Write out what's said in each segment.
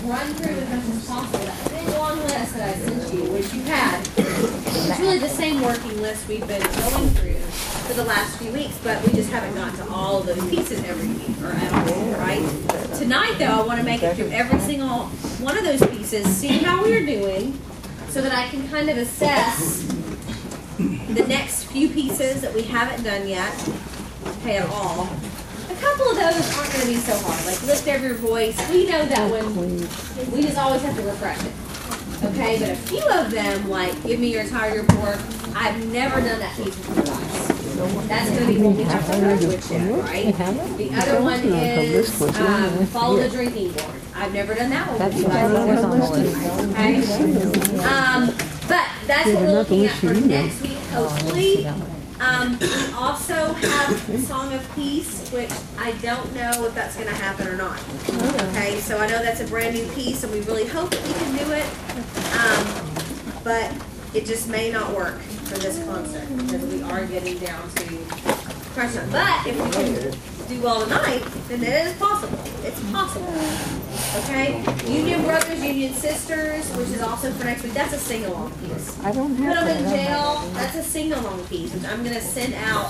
run through as much as possible that big long list that I sent you, which you had. It's really the same working list we've been going through for the last few weeks, but we just haven't gotten to all of those pieces every week, or at all, right? Tonight, though, I want to make it through every single one of those pieces, see how we're doing, so that I can kind of assess the next few pieces that we haven't done yet, okay, at all. A couple of those aren't going to be so hard, like lift every voice. We know that one. We just always have to refresh it. Okay, but a few of them, like give me your entire report, I've never done that piece before, guys. That's going to be when we have to learn which yet, right? The other one is follow the drinking board. I've never done that one with you guys before. Okay? But that's what we're looking at for next week, hopefully. We also have the Song of Peace, which I don't know if that's going to happen or not. Okay, so I know that's a brand new piece, and we really hope that we can do it. But it just may not work for this concert because we are getting down to crunch time. But if we can do well tonight, then it is possible. It's possible. Okay? Union Brothers, Union Sisters, which is also for next week. That's a sing-along piece. I don't Put have them in that. jail. That's a sing-along piece, which I'm going to send out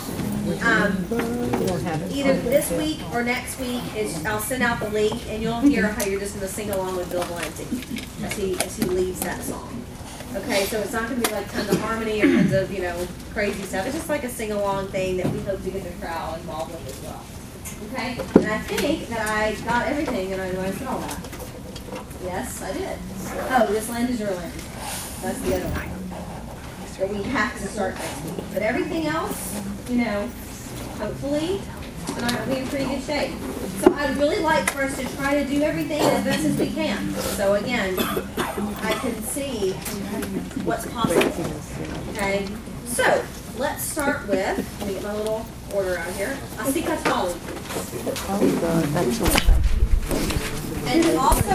either this week or next week. I'll send out the link, and you'll hear how you're just going to sing along with Bill Valenti as he leads that song. Okay, so it's not going to be like tons of harmony or tons of, crazy stuff. It's just like a sing-along thing that we hope to get the crowd involved with as well. Okay, and I think that I got everything, and I said all that. Yes, I did. Oh, this land is your land. That's the other one. That we have to start next week. But everything else, hopefully, tonight will be in pretty good shape. So I'd really like for us to try to do everything as best as we can. So again, I can see what's possible. Okay, so let's start with, let me get my little order out here. Asika Tali. Oh, God, that's so And also